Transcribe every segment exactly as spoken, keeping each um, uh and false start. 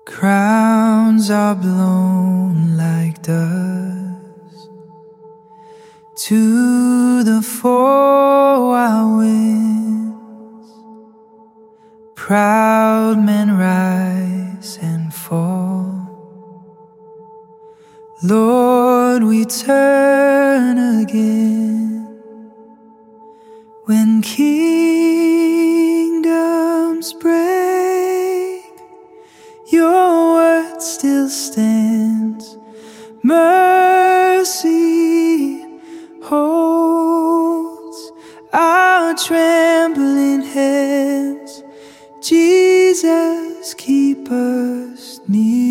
Crowns are blown like dust to the four wild winds. Proud men rise and fall. Lord, we turn again. When kingdoms break, your word still stands. Mercy holds our trembling hands. Jesus, keep us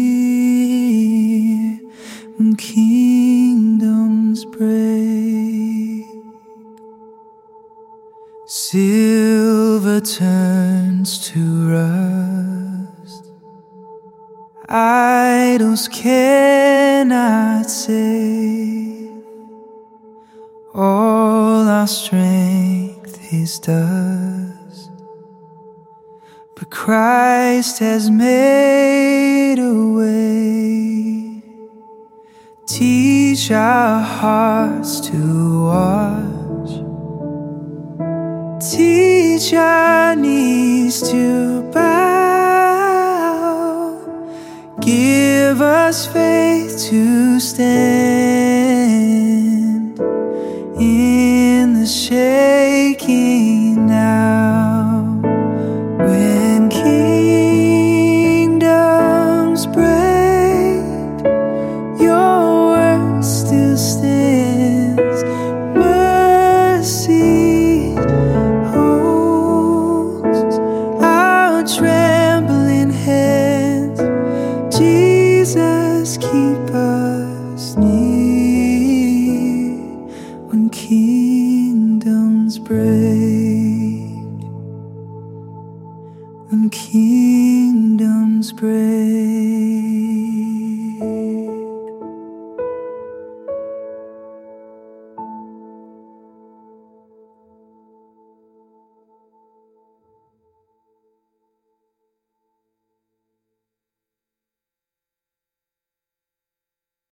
near when kingdoms break. Silver turns to rust, idols cannot save. All our strength is dust, but Christ has made a way. Teach our hearts to watch, teach our knees to bow. Give us faith to stand in the shaking now. When kingdoms break, your word still stands. Mercy holds our trembling hands. Jesus, keep us near when kingdoms break. When kingdoms break.